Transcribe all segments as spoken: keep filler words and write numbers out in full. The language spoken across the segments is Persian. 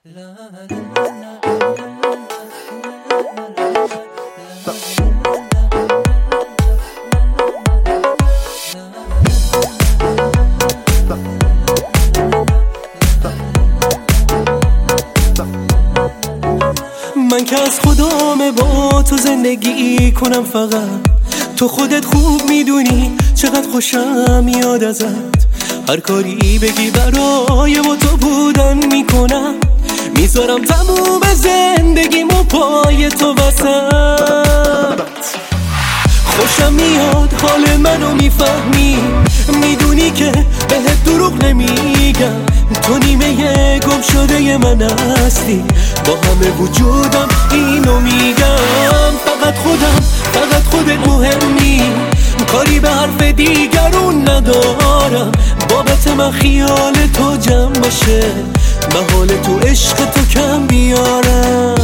من که از خدامه با تو زندگی کنم، فقط تو خودت خوب میدونی چقدر خوشم میاد ازت. هر کاری بگی برای با تو بودن میکنم، میذارم تموم زندگیمو پای تو وسط. خوشم میاد حال منو میفهمی، میدونی که بهت دروغ نمیگم. تو نیمه گم شده من هستی، با همه وجودم اینو میگم. فقط خودم، فقط خودت مهمی، کاری به حرف دیگرون ندارم. بابت من خیال تو جمع باشه، من حال تو عشق تو کم بیارم.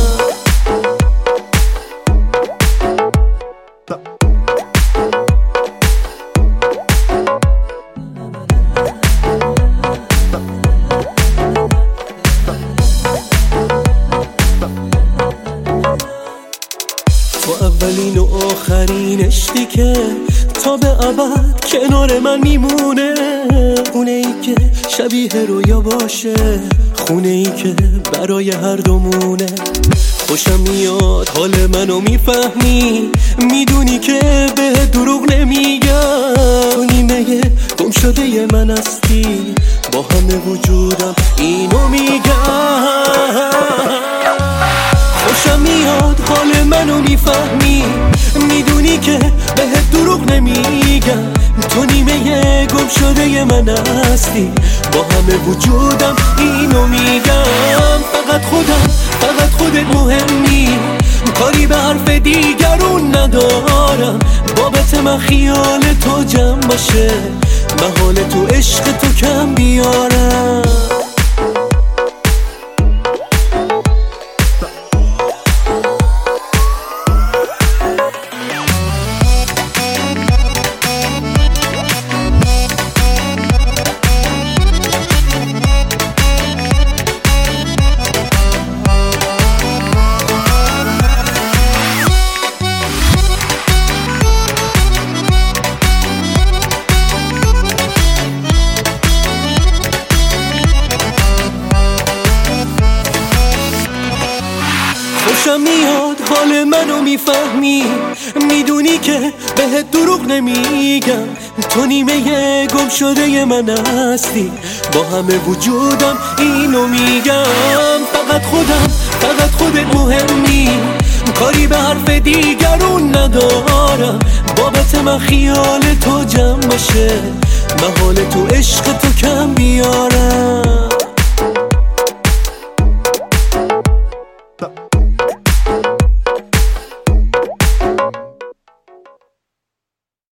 تو اولین و آخرین عشقی که تا به ابد کنار من میمونه. خونه ای که شبیه رویا باشه، خونه ای که برای هر دومونه. خوشم میاد حال منو میفهمی، میدونی که به دروغ نمیگم. تو نیمه گم شده من هستی، با همه وجودم اینو میگم. خوشم میاد حال منو میفهمی، میدونی که بهت دروغ نمیگم. تو نیمه گم شده من هستی، با همه وجودم اینو میگم. فقط خودم، فقط خودت مهمی، کاری به حرف دیگرون ندارم. بابت من خیال تو جمع باشه، من حال تو عشق تو کم بیارم. خوشم میاد حال منو میفهمی، میدونی که بهت دروغ نمیگم. تو نیمه گم شده من هستی، با همه وجودم اینو میگم. فقط خودم، فقط خودت مهمی، کاری به حرف دیگرون ندارم. بابت من خیال تو جمع باشه، من حال تو عشق تو کم بیارم.